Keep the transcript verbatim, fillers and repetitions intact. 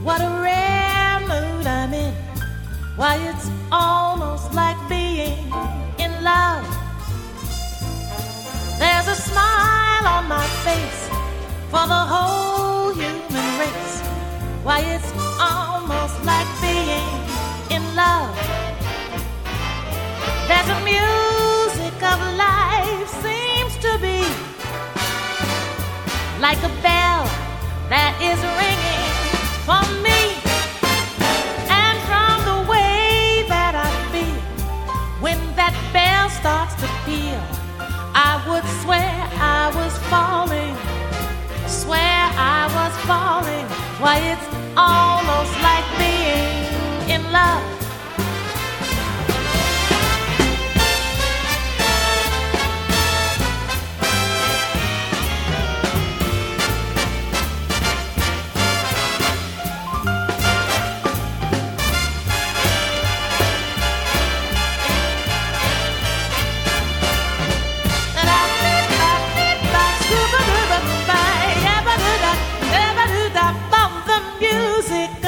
What a rare mood I'm in. Why, it's almost like being in love. There's a smile on my face for the whole human race. Why, it's almost like being in love. There's a music of life seems to be like a bell that is ringing for me. And from the way that I feel when that bell starts to peal, I would swear I was falling, swear I was falling. Why, it's almost like being in love. Music